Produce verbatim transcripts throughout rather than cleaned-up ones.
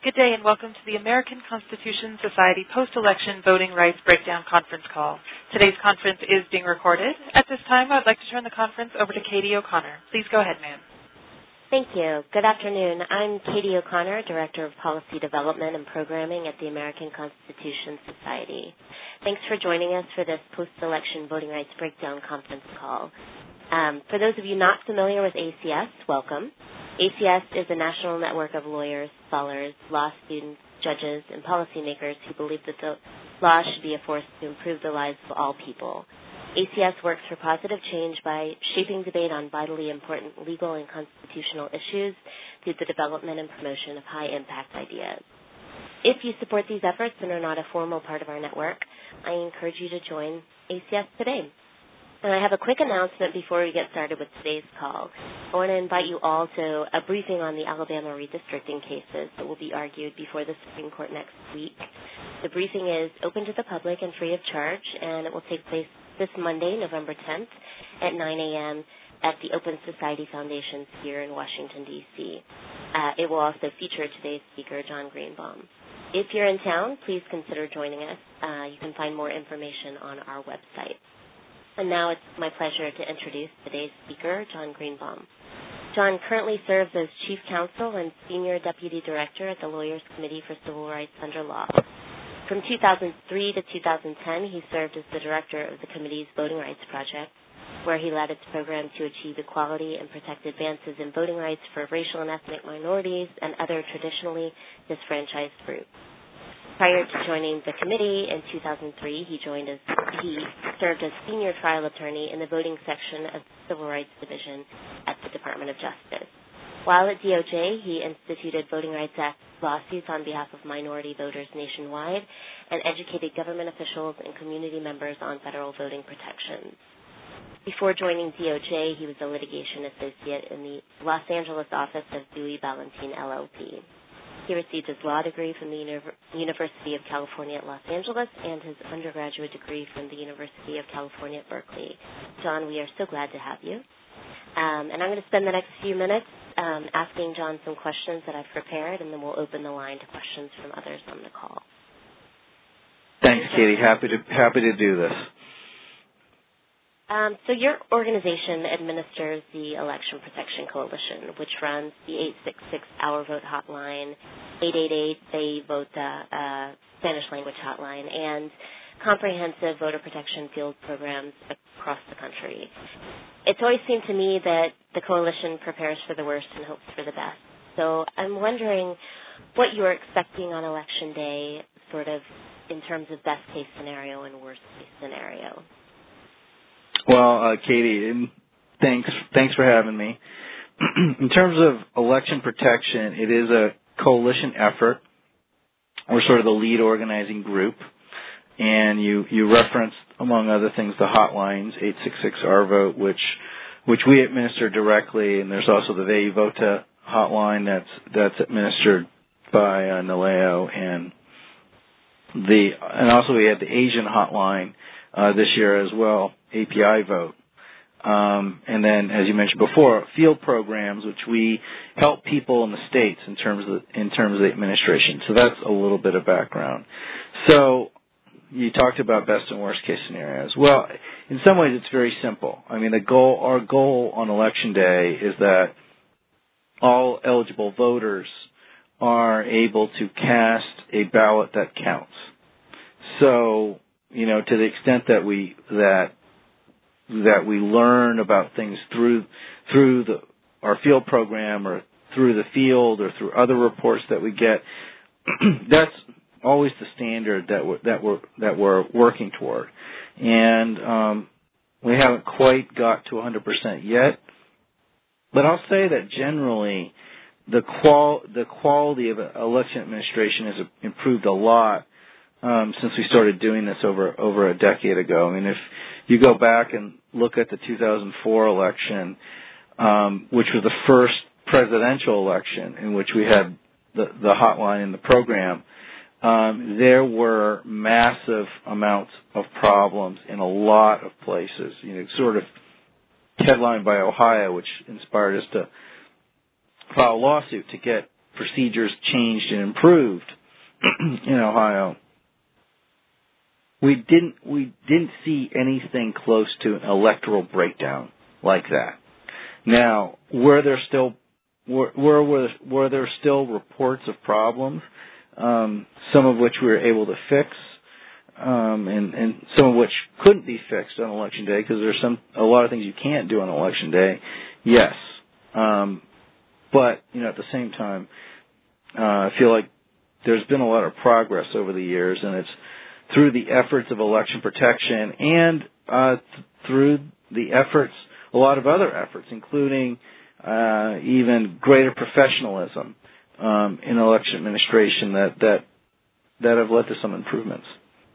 Good day and welcome to the American Constitution Society Post-Election Voting Rights Breakdown Conference Call. Today's conference is being recorded. At this time, I'd like to turn the conference over to Katie O'Connor. Please go ahead, ma'am. Thank you. Good afternoon. I'm Katie O'Connor, Director of Policy Development and Programming at the American Constitution Society. Thanks for joining us for this post-election voting rights breakdown conference call. Um, for those of you not familiar with A C S, welcome. A C S is a national network of lawyers, scholars, law students, judges, and policymakers who believe that the law should be a force to improve the lives of all people. A C S works for positive change by shaping debate on vitally important legal and constitutional issues through the development and promotion of high-impact ideas. If you support these efforts and are not a formal part of our network, I encourage you to join A C S today. And I have a quick announcement before we get started with today's call. I want to invite you all to a briefing on the Alabama redistricting cases that will be argued before the Supreme Court next week. The briefing is open to the public and free of charge, and it will take place this Monday, November tenth at nine a.m. at the Open Society Foundation here in Washington, D C Uh, it will also feature today's speaker, John Greenbaum. If you're in town, please consider joining us. Uh, you can find more information on our website. And now it's my pleasure to introduce today's speaker, John Greenbaum. John currently serves as Chief Counsel and Senior Deputy Director at the Lawyers Committee for Civil Rights Under Law. From two thousand three to two thousand ten, he served as the Director of the Committee's Voting Rights Project, where he led its program to achieve equality and protect advances in voting rights for racial and ethnic minorities and other traditionally disfranchised groups. Prior to joining the committee in two thousand three, he joined as he served as senior trial attorney in the voting section of the Civil Rights Division at the Department of Justice. While at D O J, he instituted Voting Rights Act lawsuits on behalf of minority voters nationwide and educated government officials and community members on federal voting protections. Before joining D O J, he was a litigation associate in the Los Angeles office of Dewey Ballantine, L L P. He received his law degree from the Uni- University of California at Los Angeles and his undergraduate degree from the University of California at Berkeley. John, we are so glad to have you. Um, and I'm going to spend the next few minutes um, asking John some questions that I've prepared, and then we'll open the line to questions from others on the call. Thanks, Katie. Happy to happy to do this. Um, so your organization administers the Election Protection Coalition, which runs the eight six six Our Vote hotline, eight eight eight They Vote uh, Spanish language hotline, and comprehensive voter protection field programs across the country. It's always seemed to me that the coalition prepares for the worst and hopes for the best. So I'm wondering what you're expecting on Election Day, sort of in terms of best case scenario and worst case scenario. Well, uh, Katie, thanks thanks for having me. In terms of election protection, it is a coalition effort. We're sort of the lead organizing group, and you you referenced, among other things, the hotlines eight six six Our Vote, which which we administer directly, and there's also the Ve Vota hotline that's that's administered by uh, Naleo, and the and also we had the Asian hotline uh, this year as well. A P I vote. Um, and then, as you mentioned before, field programs, which we help people in the states in terms of in terms of the administration. So that's a little bit of background. So you talked about best and worst case scenarios. Well, in some ways, it's very simple. I mean, the goal, our goal on Election Day is that all eligible voters are able to cast a ballot that counts. So, you know, to the extent that we that that we learn about things through through the our field program or through the field or through other reports that we get, that's always the standard that we're, that we're that we're working toward. And um, we haven't quite got to one hundred percent yet, but I'll say that generally the qual the quality of election administration has improved a lot um, since we started doing this over over a decade ago. I mean, if you go back and look at the two thousand four election, um, which was the first presidential election in which we had the, the hotline in the program, um, there were massive amounts of problems in a lot of places. You know, sort of headlined by Ohio, which inspired us to file a lawsuit to get procedures changed and improved in Ohio, we didn't we didn't see anything close to an electoral breakdown like that. Now, were there still were were were there still reports of problems, um, some of which we were able to fix, um, and and some of which couldn't be fixed on election day because there's some a lot of things you can't do on election day. Yes, um, but you know at the same time, uh, I feel like there's been a lot of progress over the years, and it's through the efforts of election protection and uh, th- through the efforts, a lot of other efforts, including uh, even greater professionalism um, in election administration that, that that have led to some improvements.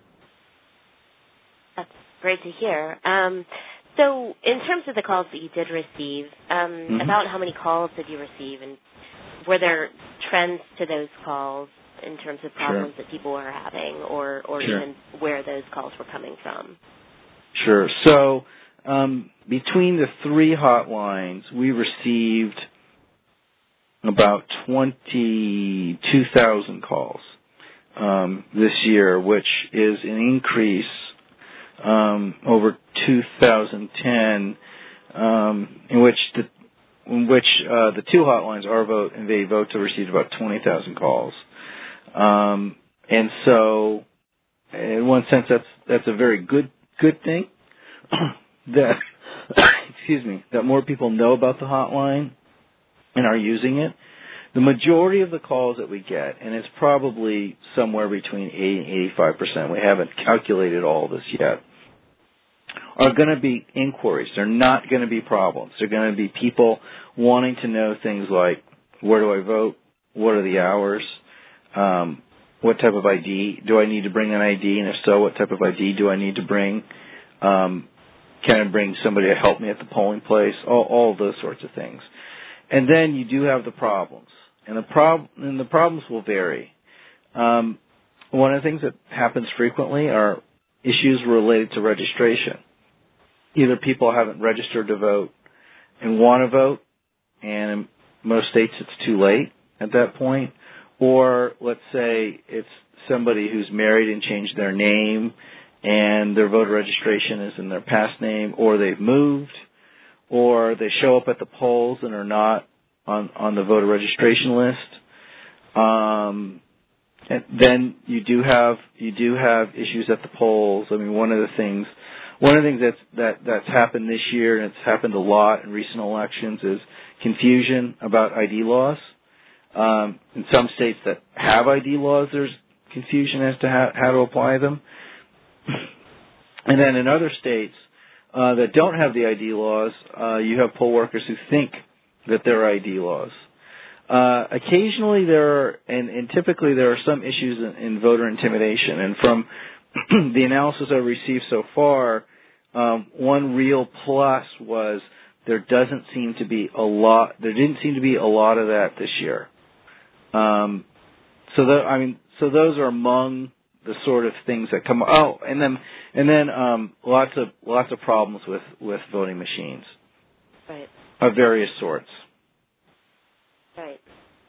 That's great to hear. Um, so in terms of the calls that you did receive, um, mm-hmm. about how many calls did you receive, and were there trends to those calls in terms of problems sure. that people were having, or, or sure. even where those calls were coming from? Sure. So um, between the three hotlines, we received about twenty-two thousand calls um, this year, which is an increase um, over two thousand ten, um, in which the in which uh, the two hotlines, Our Vote and They Vote, received about twenty thousand calls. Um, and so, in one sense, that's that's a very good good thing. that excuse me, that more people know about the hotline and are using it. The majority of the calls that we get, and it's probably somewhere between eighty and eighty-five percent. We haven't calculated all this yet. Are going to be inquiries. They're not going to be problems. They're going to be people wanting to know things like, where do I vote? What are the hours? Um, what type of I D? Do I need to bring an I D? And if so, what type of I D do I need to bring? Um, can I bring somebody to help me at the polling place? All, all of those sorts of things. And then you do have the problems. And the, prob- and the problems will vary. Um, one of the things that happens frequently are issues related to registration. Either people haven't registered to vote and want to vote, and in most states it's too late at that point. Or let's say it's somebody who's married and changed their name and their voter registration is in their past name, or they've moved, or they show up at the polls and are not on, on the voter registration list. Um, and then you do have you do have issues at the polls. I mean, one of the things one of the things that's that that's happened this year, and it's happened a lot in recent elections, is confusion about I D laws. Um, in some states that have I D laws, there's confusion as to how, how to apply them. And then in other states uh, that don't have the I D laws, uh, you have poll workers who think that they're I D laws. Uh, occasionally there are, and, and typically there are some issues in, in voter intimidation. And from the analysis I've received so far, um, one real plus was there doesn't seem to be a lot, there didn't seem to be a lot of that this year. Um, so the, I mean, so those are among the sort of things that come. Oh, and then and then um, lots of lots of problems with, with voting machines, right, of various sorts. Right.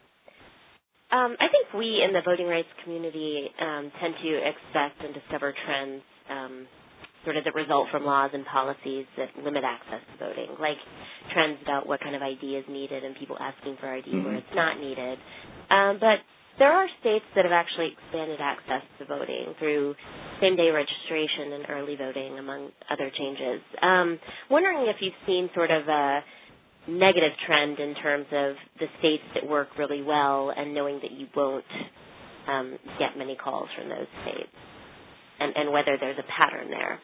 Um, I think we in the voting rights community um, tend to expect and discover trends, um, sort of that result from laws and policies that limit access to voting, like trends about what kind of I D is needed and people asking for I D mm-hmm. where it's not needed. Um, but there are states that have actually expanded access to voting through same-day registration and early voting, among other changes. Um, wondering if you've seen sort of a negative trend in terms of the states that work really well and knowing that you won't um, get many calls from those states, and, and whether there's a pattern there.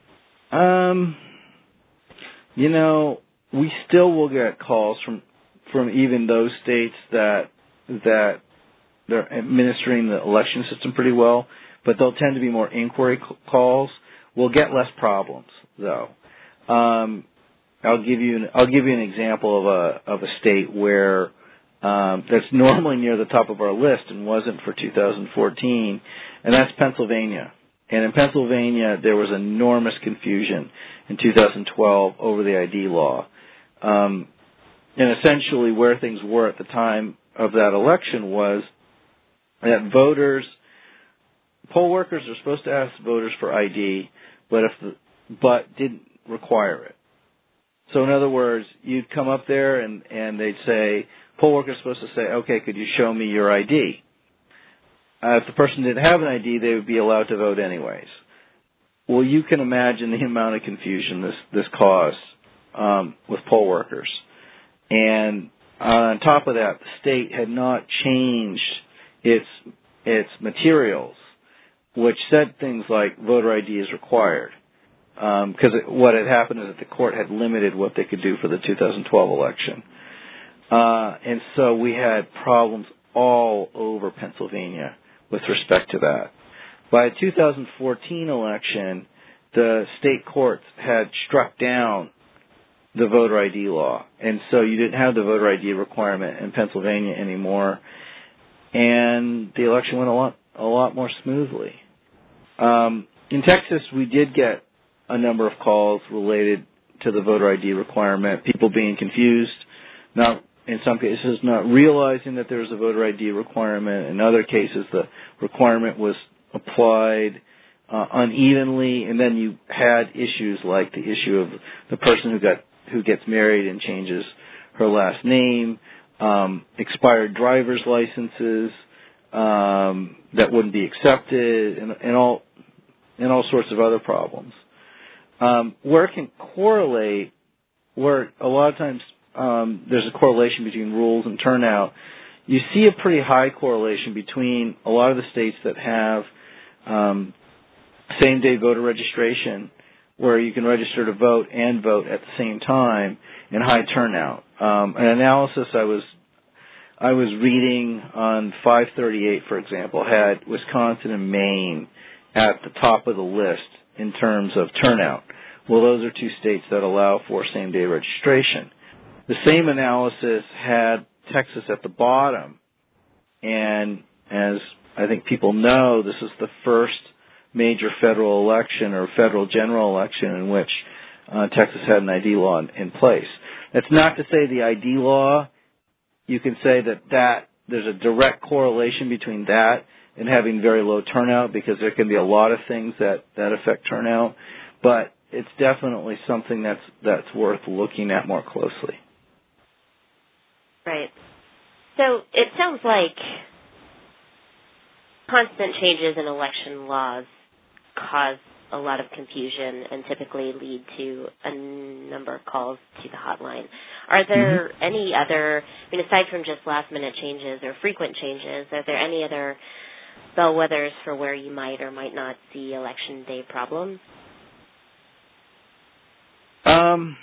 Um, you know, we still will get calls from from even those states that that they're administering the election system pretty well, but they'll tend to be more inquiry calls. We'll get less problems, though. Um, I'll give you an, I'll give you an example of a of a state where um, that's normally near the top of our list and wasn't for two thousand fourteen, and that's Pennsylvania. And in Pennsylvania, there was enormous confusion in two thousand twelve over the I D law. Um, and essentially where things were at the time of that election was that voters, poll workers are supposed to ask voters for I D, but if the, but didn't require it. So in other words, you'd come up there and, and they'd say, poll workers are supposed to say, okay, could you show me your I D? Uh, if the person didn't have an I D, they would be allowed to vote anyways. Well, you can imagine the amount of confusion this, this caused um, with poll workers. And on top of that, the state had not changed its its materials, which said things like voter I D is required. Because um, what had happened is that the court had limited what they could do for the two thousand twelve election. Uh, and so we had problems all over Pennsylvania with respect to that. By the two thousand fourteen election, the state courts had struck down the voter I D law. And so you didn't have the voter I D requirement in Pennsylvania anymore. And the election went a lot, a lot more smoothly. Um, in Texas, we did get a number of calls related to the voter I D requirement, people being confused, not in some cases not realizing that there was a voter I D requirement. In other cases, the requirement was applied uh, unevenly, and then you had issues like the issue of the person who got who gets married and changes her last name, um, expired driver's licenses um, that wouldn't be accepted, and, and all and all sorts of other problems. Um, where it can correlate, where a lot of times um, there's a correlation between rules and turnout, you see a pretty high correlation between a lot of the states that have um, same-day voter registration, where you can register to vote and vote at the same time, and high turnout. Um, an analysis I was I was reading on five thirty-eight, for example, had Wisconsin and Maine at the top of the list in terms of turnout. Well, those are two states that allow for same-day registration. The same analysis had Texas at the bottom, and as I think people know, this is the first major federal election or federal general election in which uh, Texas had an I D law in, in place. That's not to say the I D law, you can say that, that there's a direct correlation between that and having very low turnout, because there can be a lot of things that, that affect turnout, but it's definitely something that's that's worth looking at more closely. Right. So it sounds like constant changes in election laws cause a lot of confusion and typically lead to a number of calls to the hotline. Are there mm-hmm. any other, I mean, aside from just last-minute changes or frequent changes, are there any other bellwethers for where you might or might not see election day problems? Um.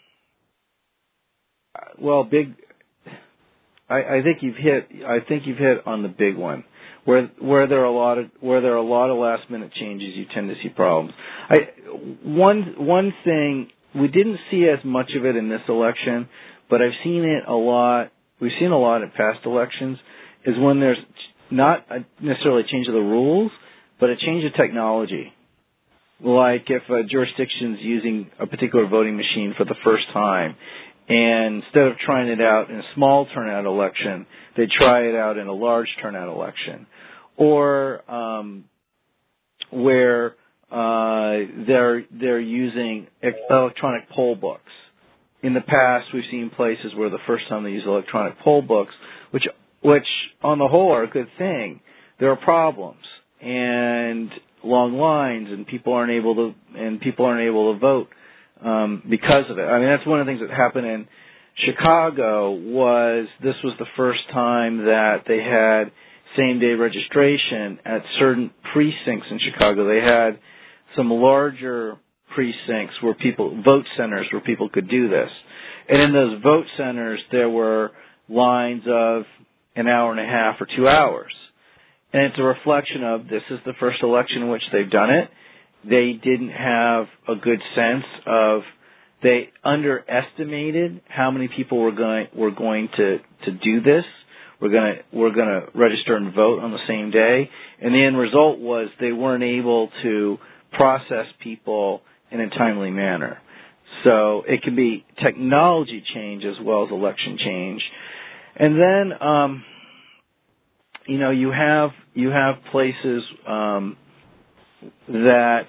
Well, big. I, I think you've hit. I think you've hit on the big one, where where there are a lot of where there are a lot of last minute changes. You tend to see problems. I one one thing we didn't see as much of it in this election, but I've seen it a lot. We've seen a lot in past elections. Is when there's not a necessarily a change of the rules, but a change of technology. Like if a jurisdiction's using a particular voting machine for the first time, and instead of trying it out in a small turnout election, they try it out in a large turnout election. Or um, where uh, they're they're using electronic poll books. In the past, we've seen places where the first time they use electronic poll books, which which on the whole are a good thing, there are problems and long lines, and people aren't able to and people aren't able to vote um, because of it. I mean, that's one of the things that happened in Chicago. Was this was the first time that they had same-day registration at certain precincts in Chicago. They had some larger precincts where people vote centers where people could do this, and in those vote centers there were lines of an hour and a half or two hours. And it's a reflection of this is the first election in which they've done it. They didn't have a good sense of, they underestimated how many people were going were going to, to do this. We're going to we're going to register and vote on the same day. And the end result was they weren't able to process people in a timely manner. So it can be technology change as well as election change. And then, um, you know, you have you have places um, that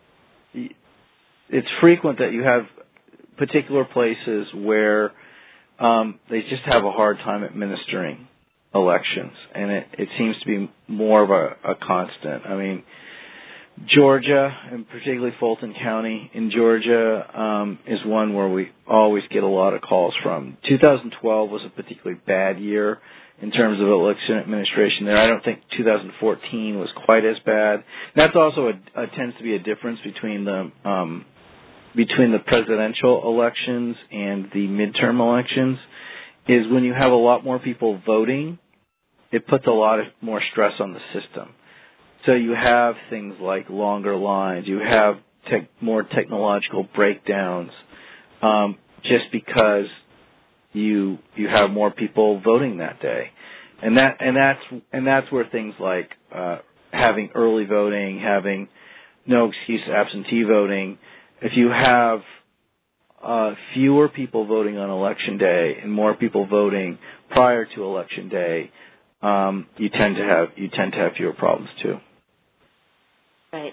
it's frequent that you have particular places where um, they just have a hard time administering elections, and it, it seems to be more of a, a constant. I mean, Georgia, and particularly Fulton County in Georgia, um, is one where we always get a lot of calls from. two thousand twelve was a particularly bad year in terms of election administration there. I don't think two thousand fourteen was quite as bad. That's also a, a tends to be a difference between the um, between the presidential elections and the midterm elections, is when you have a lot more people voting, it puts a lot of more stress on the system. So you have things like longer lines, you have tech, more technological breakdowns, um, just because you you have more people voting that day, and that and that's and that's where things like uh, having early voting, having no excuse absentee voting. If you have uh, fewer people voting on election day and more people voting prior to election day, um, you tend to have you tend to have fewer problems too. Right.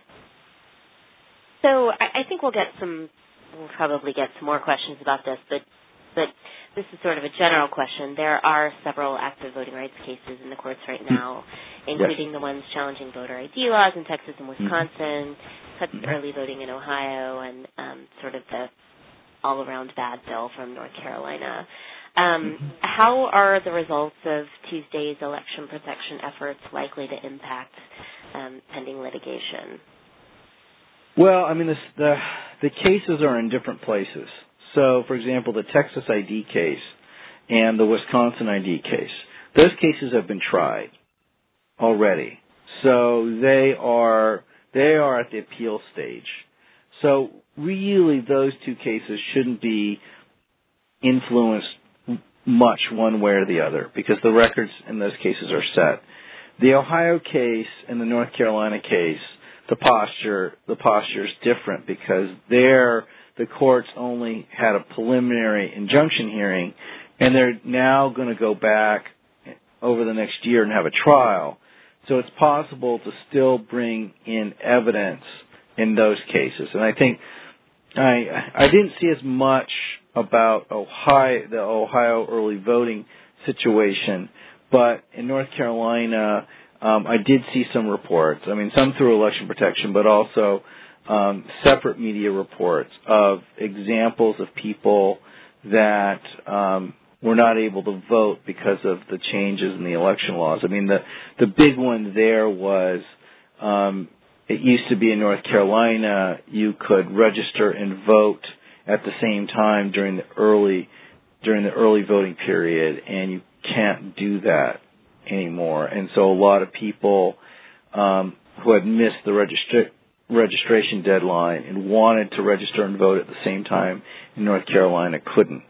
So I, I think we'll get some. We'll probably get some more questions about this, but but this is sort of a general question. There are several active voting rights cases in the courts right now, including yes. the ones challenging voter I D laws in Texas and Wisconsin, cuts to early voting in Ohio, and um, sort of the all-around bad bill from North Carolina. Um, how are the results of Tuesday's election protection efforts likely to impact um, pending litigation? Well, I mean, this, the the cases are in different places. So, for example, the Texas I D case and the Wisconsin I D case, those cases have been tried already. So they are they are at the appeal stage. So really, those two cases shouldn't be influenced much one way or the other, because the records in those cases are set. The Ohio case and the North Carolina case, the posture the posture is different, because there the courts only had a preliminary injunction hearing, and they're now going to go back over the next year and have a trial. So it's possible to still bring in evidence in those cases. And I think I I didn't see as much about Ohio, the Ohio early voting situation, but in North Carolina, um, I did see some reports. I mean, some through election protection, but also um, separate media reports of examples of people that um, were not able to vote because of the changes in the election laws. I mean, the the big one there was um, it used to be in North Carolina you could register and vote at the same time during the early during the early voting period, and you can't do that anymore. And so a lot of people um, who had missed the registra- registration deadline and wanted to register and vote at the same time in North Carolina couldn't.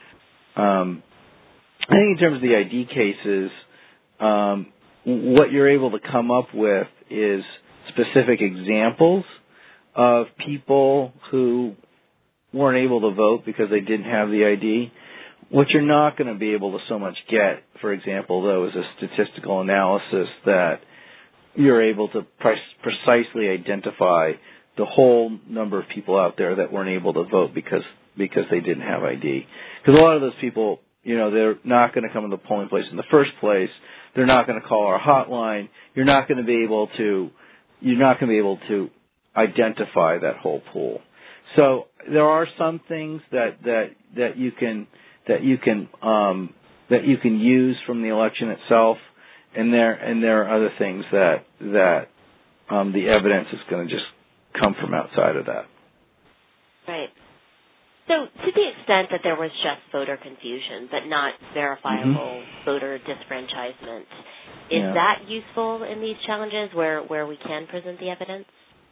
Um, I think in terms of the I D cases, um, what you're able to come up with is specific examples of people who weren't able to vote because they didn't have the I D. What you're not going to be able to so much get, for example, though, is a statistical analysis that you're able to pre- precisely identify the whole number of people out there that weren't able to vote because because they didn't have I D. Because a lot of those people, you know, they're not going to come to the polling place in the first place. They're not going to call our hotline. You're not going to be able to, you're not going to be able to identify that whole pool. So there are some things that, that, that you can, that you can, um, that you can use from the election itself. And there, and there are other things that, that, um, the evidence is going to just come from outside of that. Right. So to the extent that there was just voter confusion, but not verifiable mm-hmm. voter disfranchisement, is yeah. that useful in these challenges where, where we can present the evidence?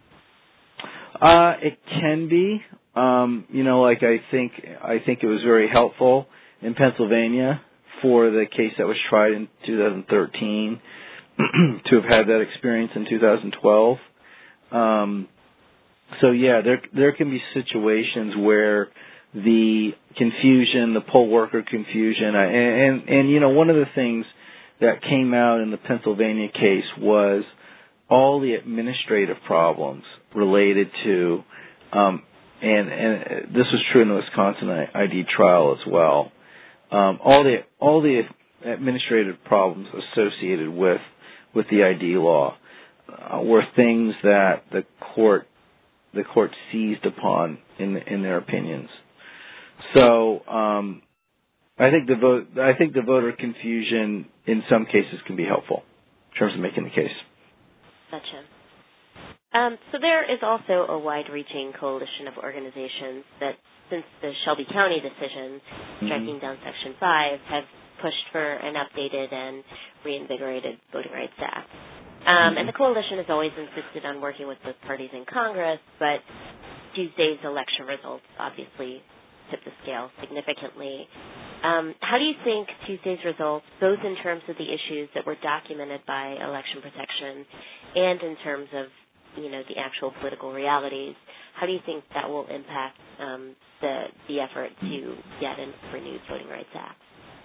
Uh, it can be. Um, you know, like I think, I think it was very helpful in Pennsylvania for the case that was tried in two thousand thirteen to have had that experience in two thousand twelve. Um, so yeah, there there can be situations where the confusion, the poll worker confusion, and, and, and, you know, one of the things that came out in the Pennsylvania case was all the administrative problems related to, um, and, and this was true in the Wisconsin I D trial as well, um, all the all the administrative problems associated with with the I D law uh, were things that the court the court seized upon in in their opinions. So um, I think the vote I think the voter confusion in some cases can be helpful in terms of making the case. Gotcha. Um, so there is also a wide-reaching coalition of organizations that, since the Shelby County decision striking mm-hmm. down Section five, have pushed for an updated and reinvigorated Voting Rights Act. Um, mm-hmm. And the coalition has always insisted on working with both parties in Congress, but Tuesday's election results obviously tipped the scale significantly. Um, how do you think Tuesday's results, both in terms of the issues that were documented by election protection and in terms of, you know, the actual political realities, how do you think that will impact um, the the effort to get a renewed Voting Rights Act?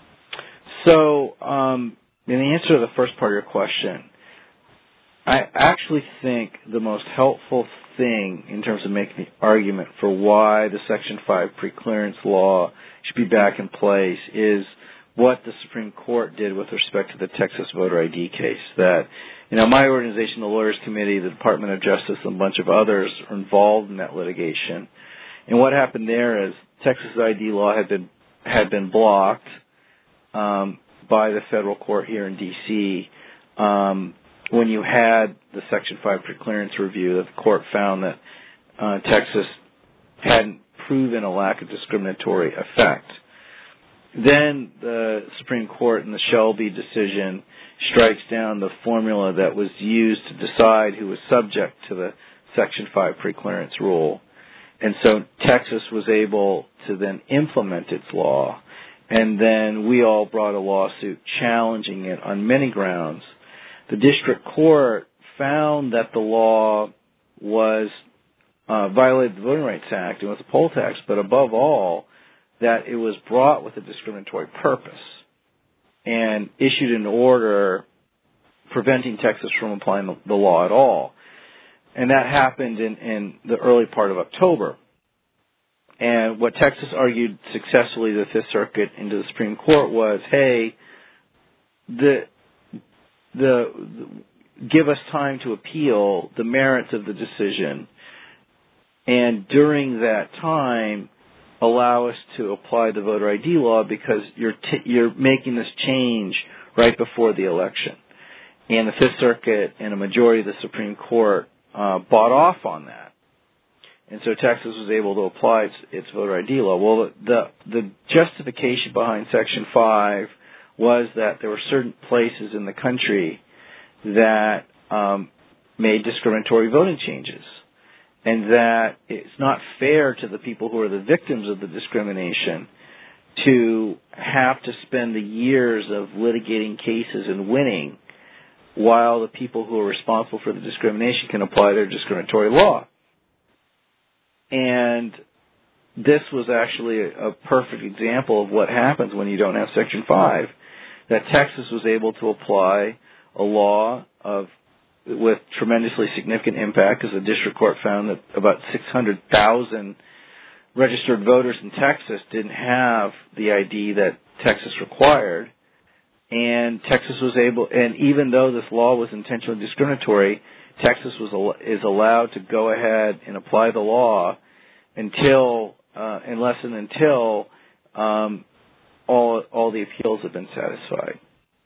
So, um, in the answer to the first part of your question, I actually think the most helpful thing in terms of making the argument for why the Section five preclearance law should be back in place is what the Supreme Court did with respect to the Texas voter I D case. That, you know, my organization, the Lawyers Committee, the Department of Justice, and a bunch of others are involved in that litigation. And what happened there is Texas I D law had been had been blocked um, by the federal court here in D C Um, when you had the Section five preclearance review, that the court found that uh, Texas hadn't proven a lack of discriminatory effect. Then the Supreme Court in the Shelby decision strikes down the formula that was used to decide who was subject to the Section five preclearance rule. And so Texas was able to then implement its law. And then we all brought a lawsuit challenging it on many grounds. The district court found that the law was uh, violated the Voting Rights Act and was a poll tax, but above all, that it was brought with a discriminatory purpose and issued an order preventing Texas from applying the, the law at all. And that happened in, in the early part of October. And what Texas argued successfully to the Fifth Circuit and to the Supreme Court was, hey, the the give us time to appeal the merits of the decision, and during that time, allow us to apply the voter I D law because you're t- you're making this change right before the election. And the Fifth Circuit and a majority of the Supreme Court uh, bought off on that. And so Texas was able to apply its, its voter I D law. Well, the, the justification behind Section five was that there were certain places in the country that um, made discriminatory voting changes, and that it's not fair to the people who are the victims of the discrimination to have to spend the years of litigating cases and winning while the people who are responsible for the discrimination can apply their discriminatory law. And this was actually a, a perfect example of what happens when you don't have Section five, that Texas was able to apply a law of with tremendously significant impact, because the district court found that about six hundred thousand registered voters in Texas didn't have the I D that Texas required. And Texas was able, and even though this law was intentionally discriminatory, Texas was is allowed to go ahead and apply the law until, uh, unless and until um, all all the appeals have been satisfied.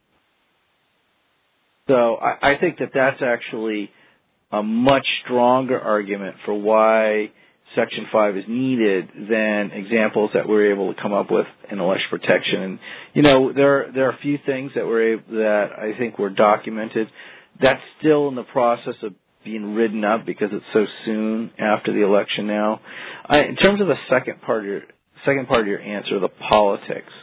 So I, I think that that's actually a much stronger argument for why Section five is needed than examples that we're able to come up with in election protection. And, you know, there there are a few things that were able, that I think were documented. That's still in the process of being ridden up because it's so soon after the election now. I, in terms of the second part of your second part of your answer, the politics.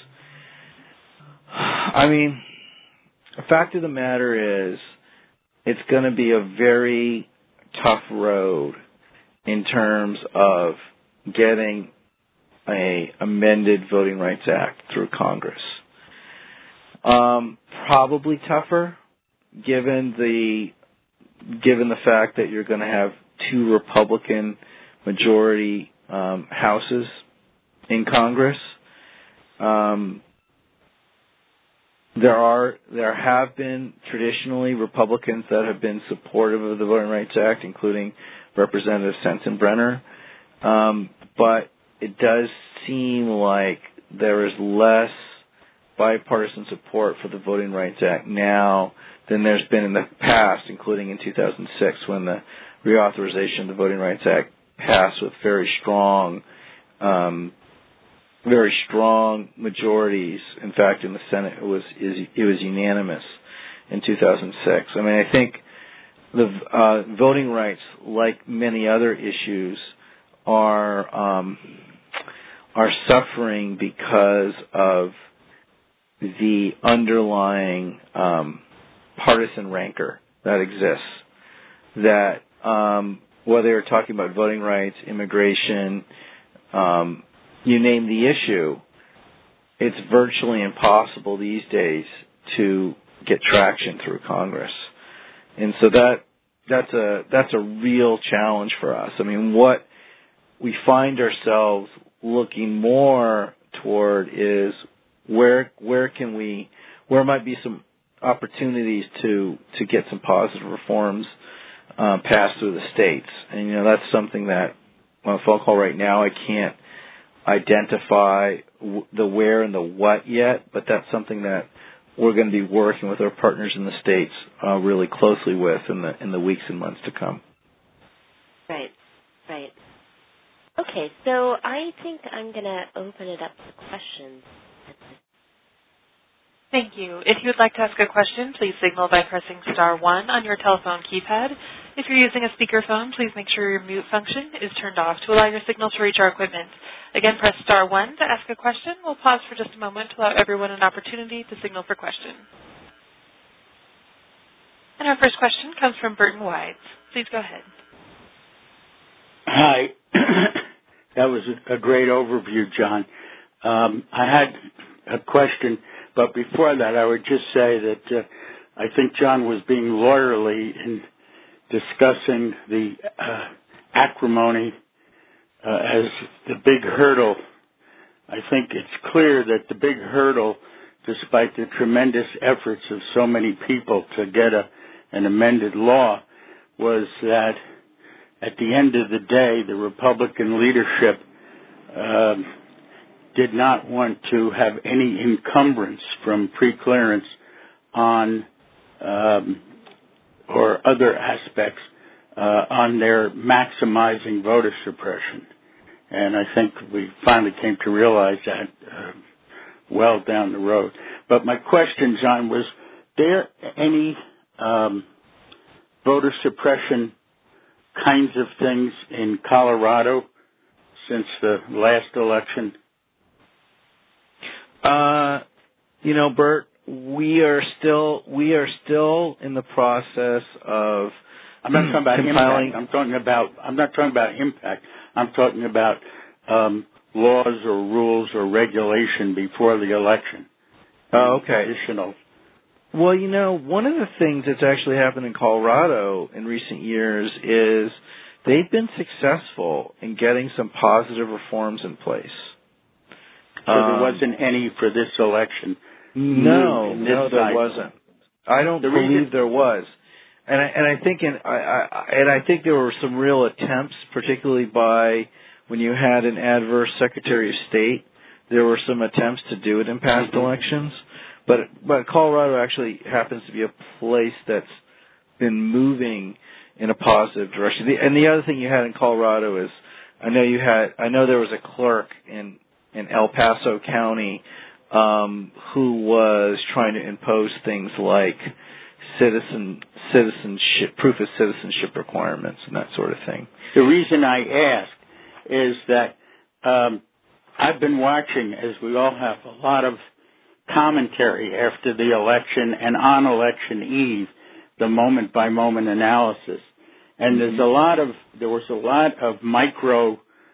I mean, the fact of the matter is, it's going to be a very tough road in terms of getting a amended Voting Rights Act through Congress. Um, probably tougher, given the given the fact that you're going to have two Republican majority um, houses in Congress. Um, there are there have been traditionally Republicans that have been supportive of the Voting Rights Act, including Representative Sensenbrenner, um, but it does seem like there is less bipartisan support for the Voting Rights Act now than there's been in the past, including in two thousand six when the reauthorization of the Voting Rights Act passed with very strong, um, very strong majorities. In fact, in the Senate, it was it was unanimous in two thousand six. I mean, I think the uh, voting rights, like many other issues, are um, are suffering because of the underlying um, partisan rancor that exists. That um, whether you're talking about voting rights, immigration, um, you name the issue, it's virtually impossible these days to get traction through Congress, and so that that's a that's a real challenge for us. I mean, what we find ourselves looking more toward is where where can we where might be some opportunities to to get some positive reforms uh, passed through the states, and you know that's something that on a phone call right now I can't identify w- the where and the what yet, but that's something that we're going to be working with our partners in the states uh, really closely with in the in the weeks and months to come. Right, right. Okay, so I think I'm going to open it up to questions. Thank you. If you would like to ask a question, please signal by pressing star one on your telephone keypad. If you're using a speakerphone, please make sure your mute function is turned off to allow your signal to reach our equipment. Again, press star one to ask a question. We'll pause for just a moment to allow everyone an opportunity to signal for questions. And our first question comes from Burton Wides. Please go ahead. Hi. That was a great overview, John. Um, I had a question, but before that, I would just say that uh, I think John was being lawyerly in discussing the uh, acrimony uh, as the big hurdle. I think it's clear that the big hurdle, despite the tremendous efforts of so many people to get a, an amended law, was that at the end of the day, the Republican leadership uh, did not want to have any encumbrance from preclearance on um, or other aspects uh, on their maximizing voter suppression. And I think we finally came to realize that uh, well down the road. But my question, John, was there any um, voter suppression kinds of things in Colorado since the last election? Uh, you know, Bert, we are still we are still in the process of. I'm not talking about compiling. impact. I'm talking about. I'm not talking about impact. I'm talking about um, laws or rules or regulation before the election. Oh, okay. Additional. Well, you know, one of the things that's actually happened in Colorado in recent years is they've been successful in getting some positive reforms in place. So um, there wasn't any for this election? No, this no, there cycle. wasn't. I don't the believe reason- there was. And I, and I think in, I, I, and I think there were some real attempts, particularly by when you had an adverse Secretary of State, there were some attempts to do it in past mm-hmm. elections. But but Colorado actually happens to be a place that's been moving in a positive direction. The, and the other thing you had in Colorado is, I know you had, I know there was a clerk in in El Paso County um, who was trying to impose things like citizen citizenship, proof of citizenship requirements and that sort of thing. The reason I ask is that um, I've been watching, as we all have, a lot of commentary after the election and on election eve, the moment by moment analysis. And there's a lot of, there was a lot of micro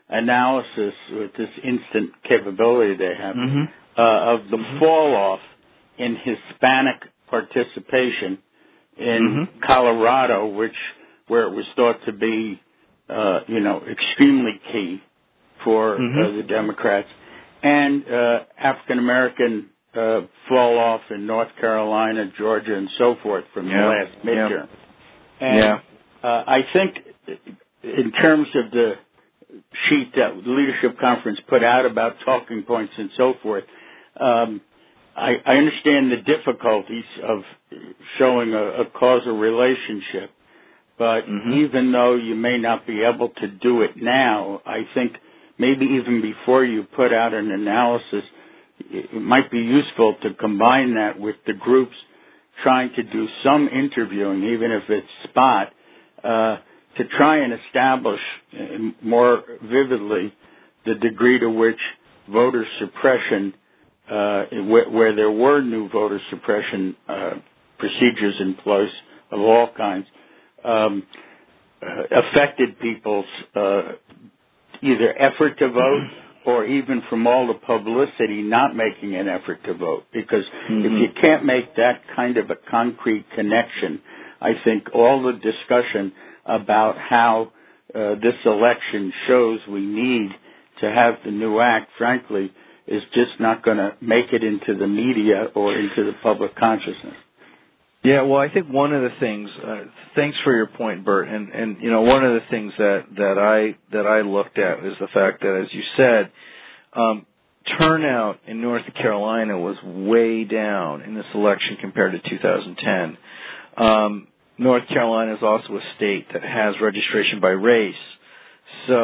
analysis with this instant capability they have mm-hmm. uh, of the mm-hmm. fall off in Hispanic participation in mm-hmm. Colorado, which where it was thought to be, uh, you know, extremely key for mm-hmm. uh, the Democrats, and uh, African American uh, fall off in North Carolina, Georgia, and so forth from yeah. the last midterm. Yeah. And yeah. uh, I think, in terms of the sheet that the leadership conference put out about talking points and so forth, um, I, I understand the difficulties of showing a, a causal relationship, but mm-hmm. even though you may not be able to do it now, I think maybe even before you put out an analysis, it might be useful to combine that with the groups trying to do some interviewing, even if it's spot, uh, to try and establish more vividly the degree to which voter suppression Uh, where, where there were new voter suppression uh, procedures in place of all kinds, um, uh, affected people's uh, either effort to vote or even from all the publicity not making an effort to vote. Because mm-hmm. if you can't make that kind of a concrete connection, I think all the discussion about how uh, this election shows we need to have the new act, frankly, is just not going to make it into the media or into the public consciousness. Yeah, well, I think one of the things. Uh, thanks for your point, Bert. And, and you know, one of the things that, that I that I looked at is the fact that, as you said, um, turnout in North Carolina was way down in this election compared to two thousand ten. Um, North Carolina is also a state that has registration by race, so.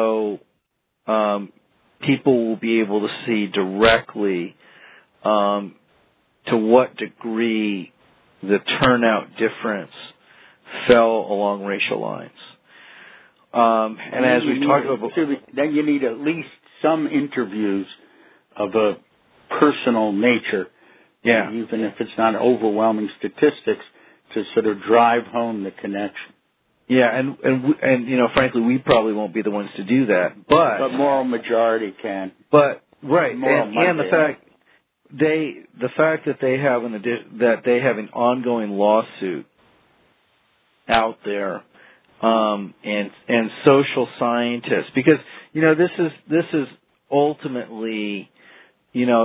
Um, people will be able to see directly um, to what degree the turnout difference fell along racial lines. Um, and, and as we've talked about... Then you need at least some interviews of a personal nature, yeah. even if it's not overwhelming statistics, to sort of drive home the connection. Yeah, and and and you know, frankly, we probably won't be the ones to do that, but but moral majority can. But right, moral and, and the fact they the fact that they have an that they have an ongoing lawsuit out there, um, and and social scientists, because you know this is this is ultimately, you know,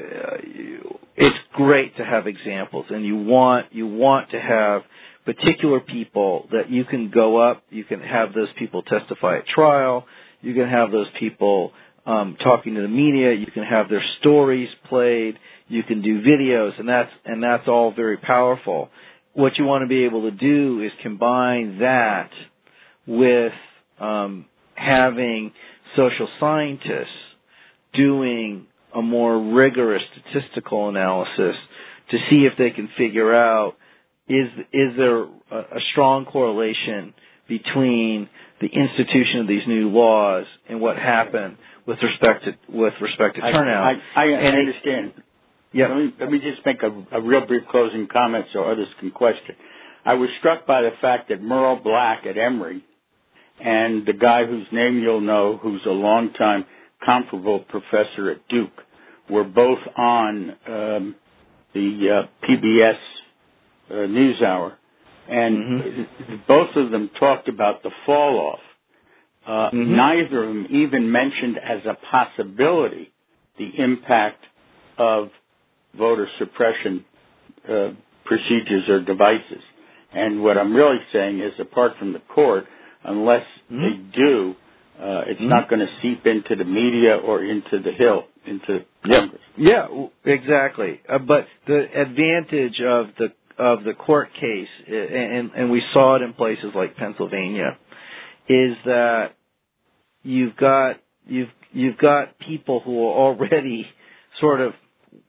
uh, it's great to have examples, and you want you want to have particular people that you can go up, you can have those people testify at trial, you can have those people um, talking to the media, you can have their stories played, you can do videos, and that's and that's all very powerful. What you want to be able to do is combine that with um, having social scientists doing a more rigorous statistical analysis to see if they can figure out Is is there a, a strong correlation between the institution of these new laws and what happened with respect to with respect to turnout? I, I, I, I understand. Yeah. Let me, let me just make a, a real brief closing comment so others can question. I was struck by the fact that Merle Black at Emory and the guy whose name you'll know, who's a longtime comparable professor at Duke, were both on um, the uh, P B S Uh, NewsHour, and mm-hmm. both of them talked about the fall off. Uh, mm-hmm. Neither of them even mentioned as a possibility the impact of voter suppression uh, procedures or devices. And what I'm really saying is, apart from the court, unless mm-hmm. they do, uh, it's mm-hmm. not going to seep into the media or into the Hill, into Congress. Yeah, yeah, exactly. Uh, but the advantage of the of the court case, and, and we saw it in places like Pennsylvania, is that you've got you've you've got people who are already sort of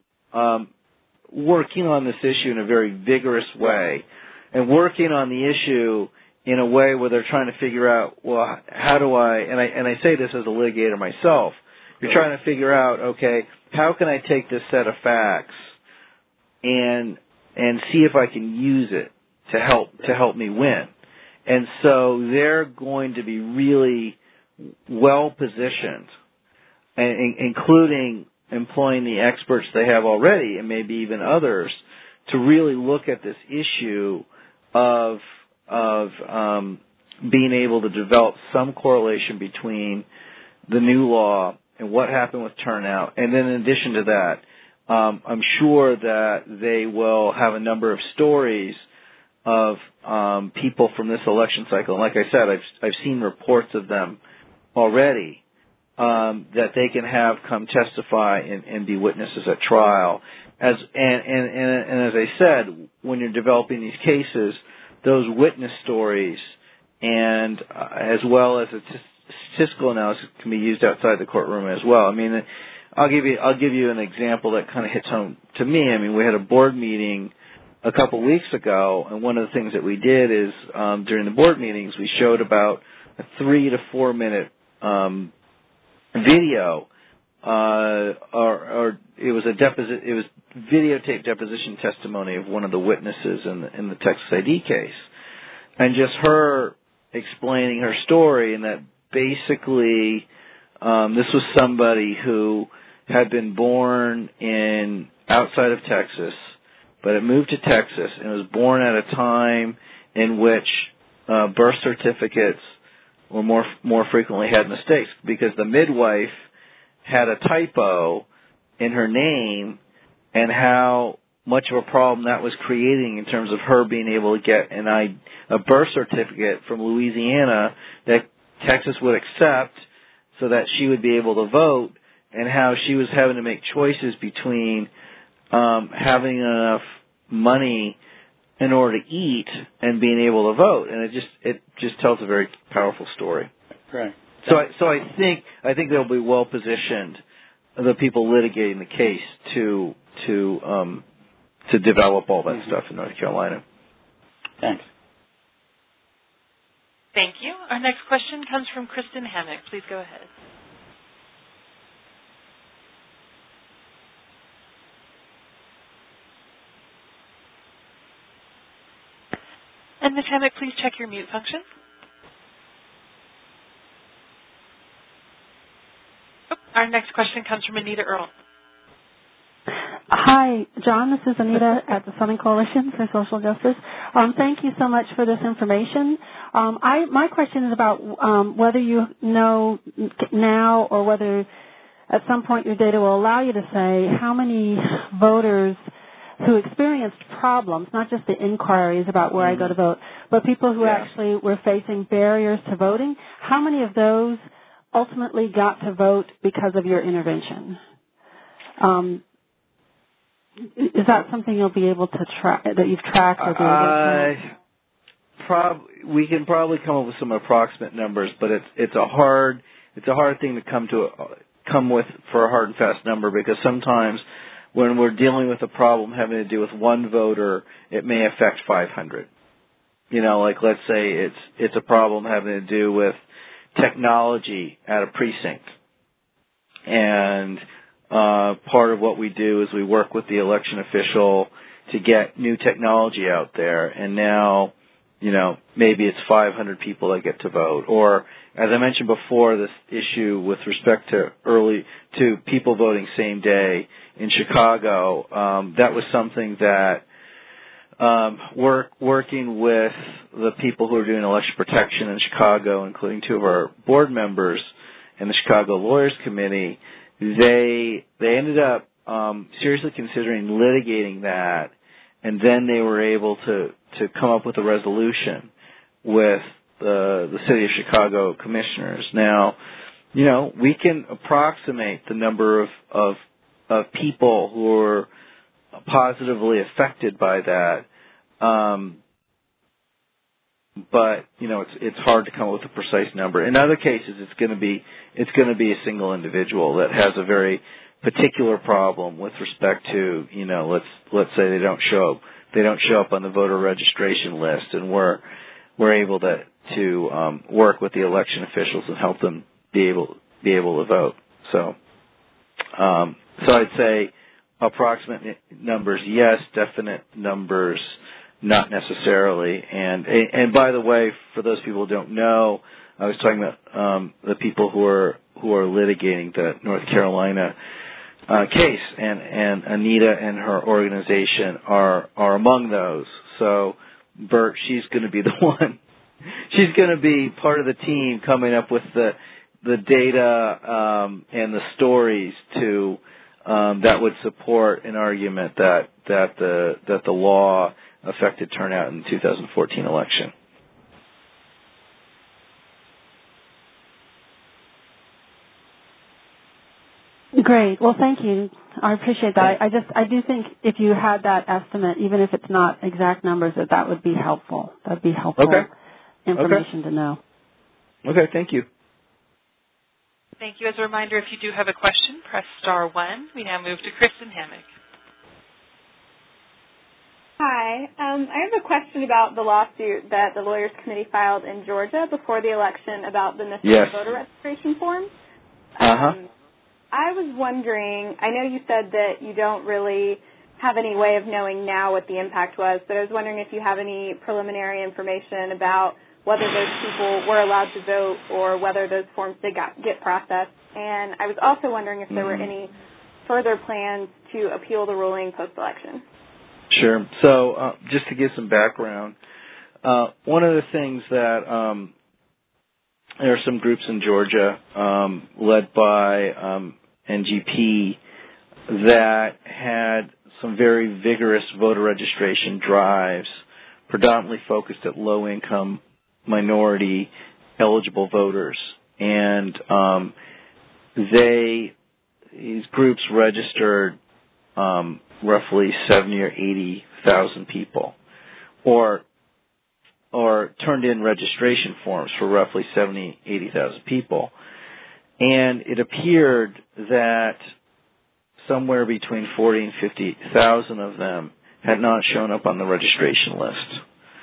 um, working on this issue in a very vigorous way, and working on the issue in a way where they're trying to figure out, well, how do I? And I and I say this as a litigator myself. You're trying to figure out, okay, how can I take this set of facts and and see if I can use it to help to help me win. And so they're going to be really well positioned, and, including employing the experts they have already, and maybe even others, to really look at this issue of of um, being able to develop some correlation between the new law and what happened with turnout. And then in addition to that, um, I'm sure that they will have a number of stories of um, people from this election cycle. And like I said, I've, I've seen reports of them already um, that they can have come testify and, and be witnesses at trial. As and, and, and, and as I said, when you're developing these cases, those witness stories and uh, as well as a t- statistical analysis can be used outside the courtroom as well. I mean, I'll give you I'll give you an example that kind of hits home to me. I mean, we had a board meeting a couple weeks ago, and one of the things that we did is um, during the board meetings we showed about a three to four minute um, video, uh, or, or it was a deposit. It was videotaped deposition testimony of one of the witnesses in the, in the Texas I D case, and just her explaining her story, and that basically um, this was somebody who had been born in outside of Texas, but had moved to Texas and was born at a time in which uh, birth certificates were more more frequently had mistakes because the midwife had a typo in her name, and how much of a problem that was creating in terms of her being able to get an I, a birth certificate from Louisiana that Texas would accept so that she would be able to vote, and how she was having to make choices between um, having enough money in order to eat and being able to vote. And it just it just tells a very powerful story. Right. So I, so I think I think they'll be well positioned, the people litigating the case, to to um, to develop all that mm-hmm. stuff in North Carolina. Thanks. Thank you. Our next question comes from Kristen Hammock. Please go ahead. And Miz Hammock, please check your mute function. Oh, our next question comes from Anita Earl. Hi, John. This is Anita at the Southern Coalition for Social Justice. Um, thank you so much for this information. Um, I, my question is about um, whether you know now or whether at some point your data will allow you to say how many voters who experienced problems, not just the inquiries about where mm-hmm. I go to vote, but people who yeah. actually were facing barriers to voting, how many of those ultimately got to vote because of your intervention? Um, is that something you'll be able to track, that you've tracked or be able to? Uh, prob- we can probably come up with some approximate numbers, but it's it's a hard it's a hard thing to come to a, come with for a hard and fast number, because sometimes when we're dealing with a problem having to do with one voter, it may affect five hundred. You know, like let's say it's it's a problem having to do with technology at a precinct. And uh, part of what we do is we work with the election official to get new technology out there. And now, you know, maybe it's five hundred people that get to vote. Or, as I mentioned before, this issue with respect to early, to people voting same day in Chicago, um, that was something that um, work, working with the people who are doing election protection in Chicago, including two of our board members and the Chicago Lawyers Committee, they they ended up um, seriously considering litigating that, and then they were able to, to come up with a resolution with the the City of Chicago commissioners. Now, you know, we can approximate the number of, of, of people who are positively affected by that, um, but you know, it's it's hard to come up with a precise number. In other cases, it's going to be it's going to be a single individual that has a very particular problem with respect to, you know, let's let's say they don't show up they don't show up on the voter registration list, and we're we're able to to um, work with the election officials and help them be able be able to vote. So, um, so I'd say approximate numbers, yes. Definite numbers, not necessarily. And and by the way, for those people who don't know, I was talking about um, the people who are who are litigating the North Carolina uh, case, and, and Anita and her organization are are among those. So, Bert, she's going to be the one. She's going to be part of the team coming up with the the data um, and the stories to um, that would support an argument that that the that the law affected turnout in the two thousand fourteen election. Great. Well, thank you. I appreciate that. I, I just, I do think if you had that estimate, even if it's not exact numbers, that that would be helpful. That would be helpful okay. information okay. to know. Okay. Thank you. Thank you. As a reminder, if you do have a question, press star one. We now move to Kristen Hammock. Hi. Um, I have a question about the lawsuit that the Lawyers Committee filed in Georgia before the election about the missing yes. voter registration forms. Uh-huh. Um, I was wondering, I know you said that you don't really have any way of knowing now what the impact was, but I was wondering if you have any preliminary information about whether those people were allowed to vote or whether those forms did get processed. And I was also wondering if there were any further plans to appeal the ruling post-election. Sure. So uh, just to give some background, uh, one of the things that um, there are some groups in Georgia um, led by um, N G P that had some very vigorous voter registration drives, predominantly focused at low-income, minority eligible voters. And um, they, these groups registered um, roughly seventy or eighty thousand people, or or turned in registration forms for roughly seventy, eighty thousand people. And it appeared that somewhere between forty and fifty thousand of them had not shown up on the registration list.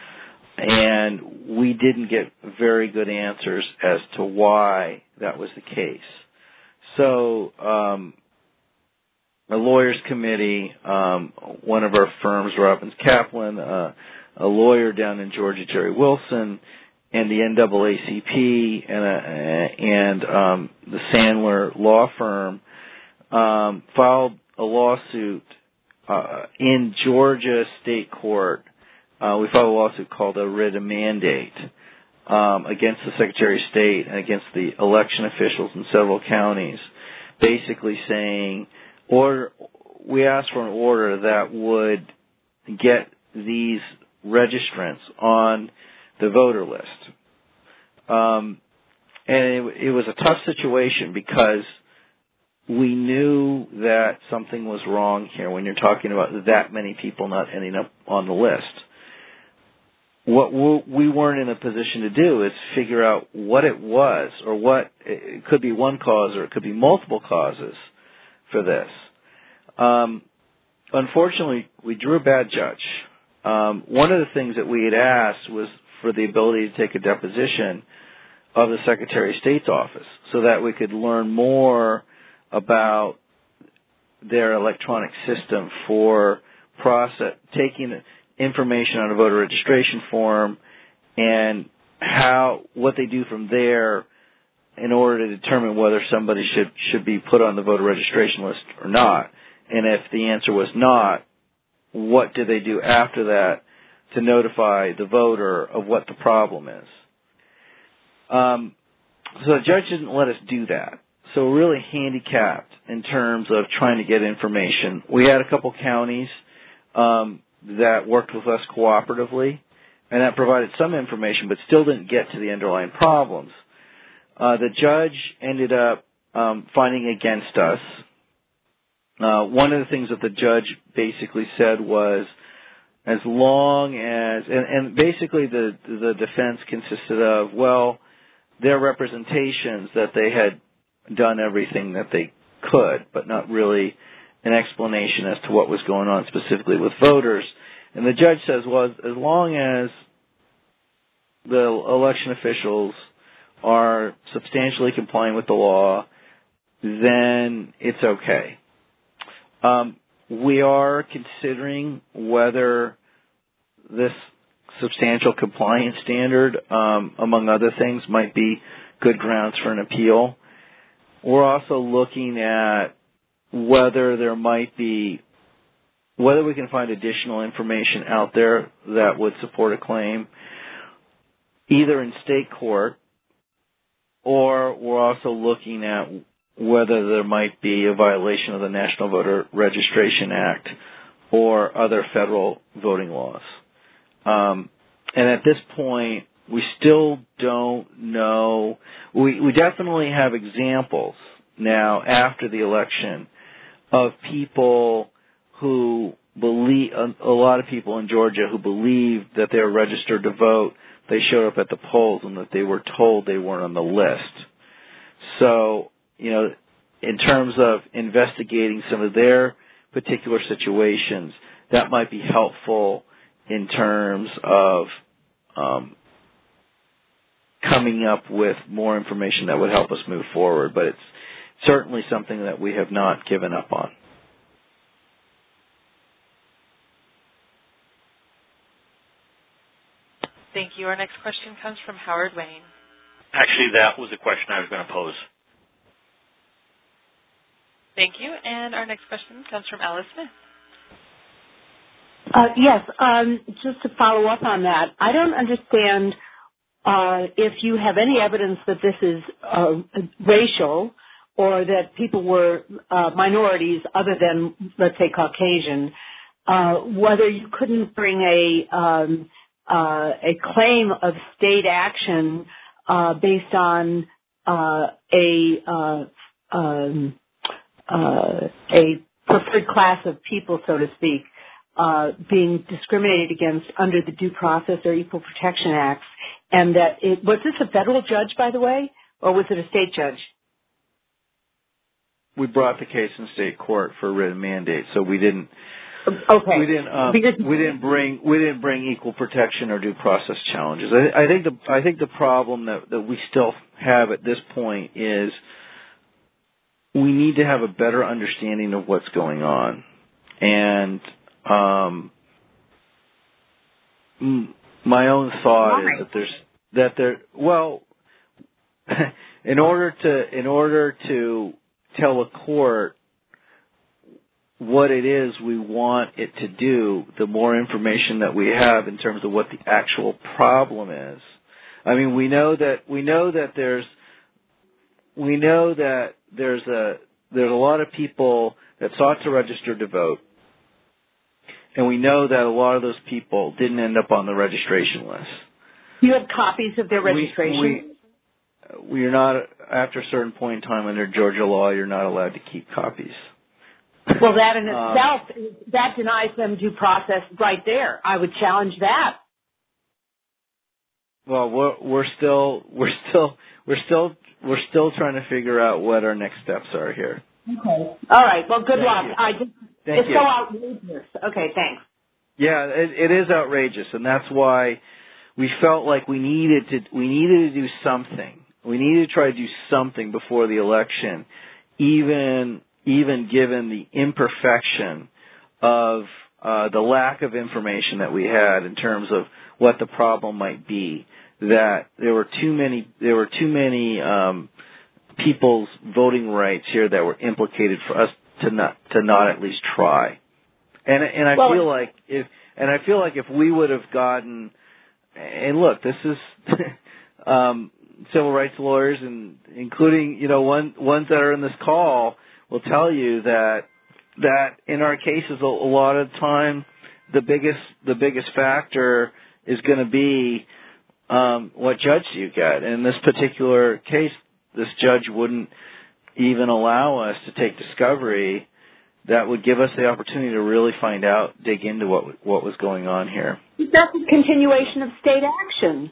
And we didn't get very good answers as to why that was the case. So, um, the Lawyers Committee, um, one of our firms, Robbins Kaplan, uh, a lawyer down in Georgia, Jerry Wilson, and the N double A C P and, uh, and um, the Sandler law firm um, filed a lawsuit uh, in Georgia State Court. Uh, we filed a lawsuit called a writ of mandate um, against the Secretary of State and against the election officials in several counties, basically saying, or we asked for an order that would get these registrants on the voter list. Um, and it, it was a tough situation because we knew that something was wrong here when you're talking about that many people not ending up on the list. What we weren't in a position to do is figure out what it was, or what, it could be one cause or it could be multiple causes for this. Um, unfortunately, we drew a bad judge. Um, one of the things that we had asked was for the ability to take a deposition of the Secretary of State's office so that we could learn more about their electronic system for process, taking information on a voter registration form and how, what they do from there in order to determine whether somebody should, should be put on the voter registration list or not. And if the answer was not, what do they do after that to notify the voter of what the problem is? Um, so the judge didn't let us do that. So we're really handicapped in terms of trying to get information. We had a couple counties um, that worked with us cooperatively, and that provided some information, but still didn't get to the underlying problems. Uh, the judge ended up um, finding against us. Uh, one of the things that the judge basically said was, as long as, and, and basically the the defense consisted of, well, their representations that they had done everything that they could, but not really an explanation as to what was going on specifically with voters. And the judge says, well, as long as the election officials are substantially complying with the law, then it's okay. Um, we are considering whether this substantial compliance standard, um, among other things, might be good grounds for an appeal. We're also looking at whether there might be, whether we can find additional information out there that would support a claim, either in state court, or we're also looking at whether there might be a violation of the National Voter Registration Act or other federal voting laws. Um, and at this point, we still don't know. We, we definitely have examples now after the election of people who believe, a, a lot of people in Georgia who believed that they were registered to vote. They showed up at the polls and that they were told they weren't on the list. So, you know, in terms of investigating some of their particular situations, that might be helpful in terms of um, coming up with more information that would help us move forward. But it's certainly something that we have not given up on. Thank you. Our next question comes from Howard Wayne. Actually, that was the question I was going to pose. Thank you. And our next question comes from Alice Smith. Uh, yes, um, just to follow up on that, I don't understand uh, if you have any evidence that this is uh, racial or that people were uh, minorities other than, let's say, Caucasian, uh, whether you couldn't bring a um, uh, a claim of state action uh, based on uh, a uh, um, uh, a preferred class of people, so to speak, uh, being discriminated against under the Due Process or Equal Protection Acts, and that it was this a federal judge, by the way, or was it a state judge? We brought the case in state court for writ of mandate, so we didn't. Okay. We didn't. Um, we didn't bring. We didn't bring equal protection or due process challenges. I, I think the. I think the problem that that we still have at this point is we need to have a better understanding of what's going on, and um, my own thought Why? is that there's that there. Well, in order to in order to tell a court what it is we want it to do, the more information that we have in terms of what the actual problem is. I mean, we know that we know that there's we know that there's a there's a lot of people that sought to register to vote, and we know that a lot of those people didn't end up on the registration list. You have copies of their registration? We, we, we are not, after a certain point in time under Georgia law, you're not allowed to keep copies. Well, that in um, itself, that denies them due process right there. I would challenge that. Well, we're, we're still, we're still, we're still, we're still trying to figure out what our next steps are here. Okay. All right. Well, good Thank luck. you. I just, Thank it's you. so outrageous. Okay. Thanks. Yeah, it, it is outrageous, and that's why we felt like we needed to, we needed to do something. We needed to try to do something before the election, even, even given the imperfection of uh, the lack of information that we had in terms of what the problem might be. That there were too many, there were too many um, people's voting rights here that were implicated for us to not to not at least try. And and I well, feel like if and I feel like if we would have gotten, and look, this is um, civil rights lawyers, and including you know one ones that are in this call will tell you that that in our cases a, a lot of the time the biggest the biggest factor is going to be um, what judge you get. And in this particular case, this judge wouldn't even allow us to take discovery that would give us the opportunity to really find out, dig into what what was going on here. That's a continuation of state action.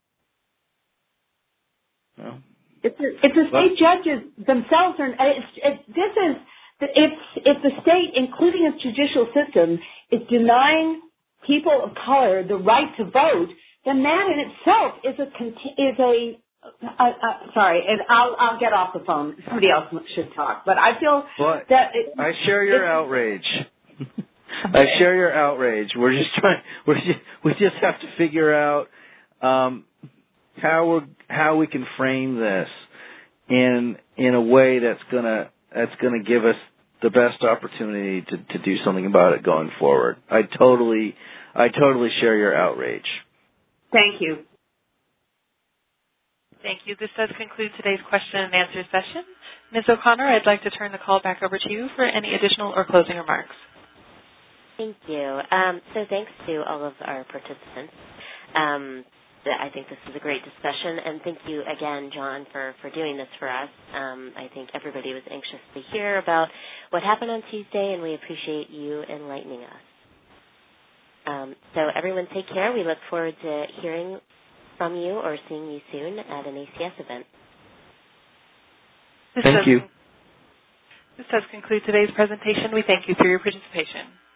Well, It's a, it's the state judges themselves are. It's, it's, this is it's if the state, including its judicial system, is denying people of color the right to vote, then that in itself is a is a Uh, uh, sorry, and I'll I'll get off the phone. Somebody else should talk, but I feel but that it, I share your it, outrage. I share your outrage. We're just trying. We're just, we just have to figure out um, how we how we can frame this in in a way that's gonna that's gonna give us the best opportunity to, to do something about it going forward. I totally I totally share your outrage. Thank you. Thank you. This does conclude today's question and answer session. Miz O'Connor, I'd like to turn the call back over to you for any additional or closing remarks. Thank you. Um, so thanks to all of our participants. Um, I think this was a great discussion, and thank you again, John, for, for doing this for us. Um, I think everybody was anxious to hear about what happened on Tuesday, and we appreciate you enlightening us. Um, so everyone take care. We look forward to hearing from you or seeing you soon at an A C S event. Thank you. This does conclude today's presentation. We thank you for your participation.